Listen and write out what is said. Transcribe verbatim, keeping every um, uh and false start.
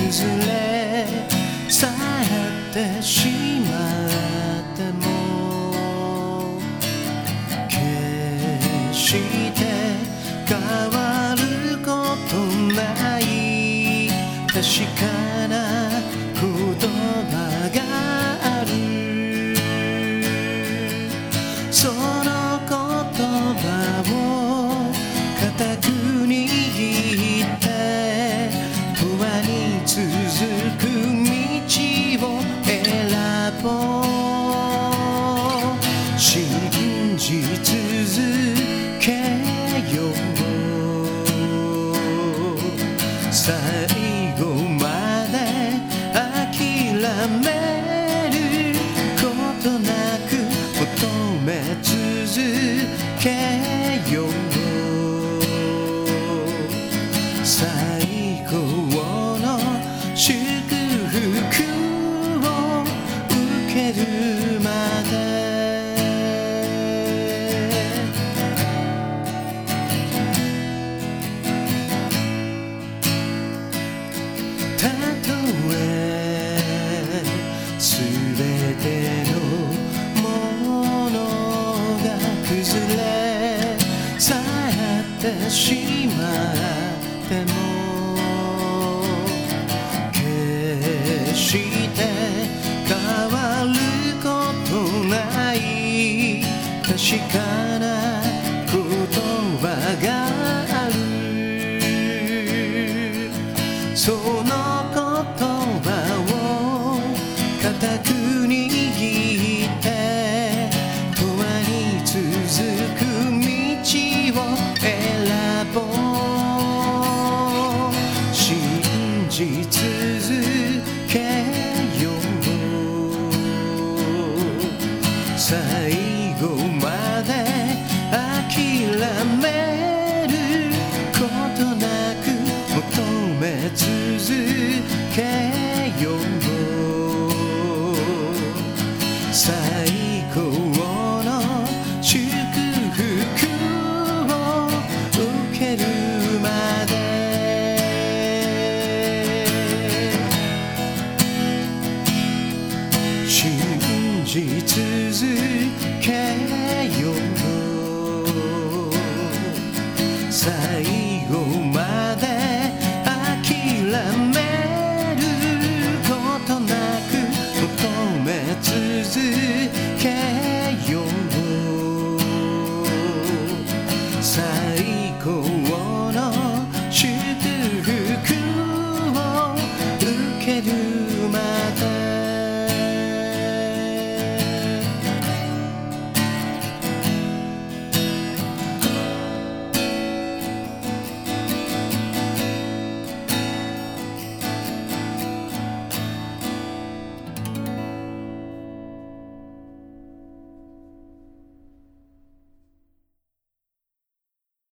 崩れ去ってしまっても決して変わることない確かな言葉がある。その言葉を固く握って永遠に続く道を選ぼう。信じ続けよう。最後まで諦めることなく求め続けよう。最高の祝福を受けるまで。たとえすべてのものが崩れ去ってしまっても決して変わることない確かな言葉がある。その言葉を固く握って永遠に続く道を選ぼう。信じ続けよう。最後まで諦めることなく求め続けよう。